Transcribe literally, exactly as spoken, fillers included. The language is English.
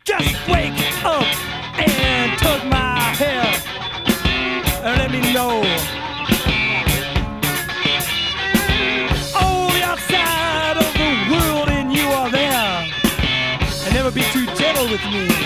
Just wake up and tug my hair and let me know. Oh, the outside of the world and you are there. And never be too gentle with me.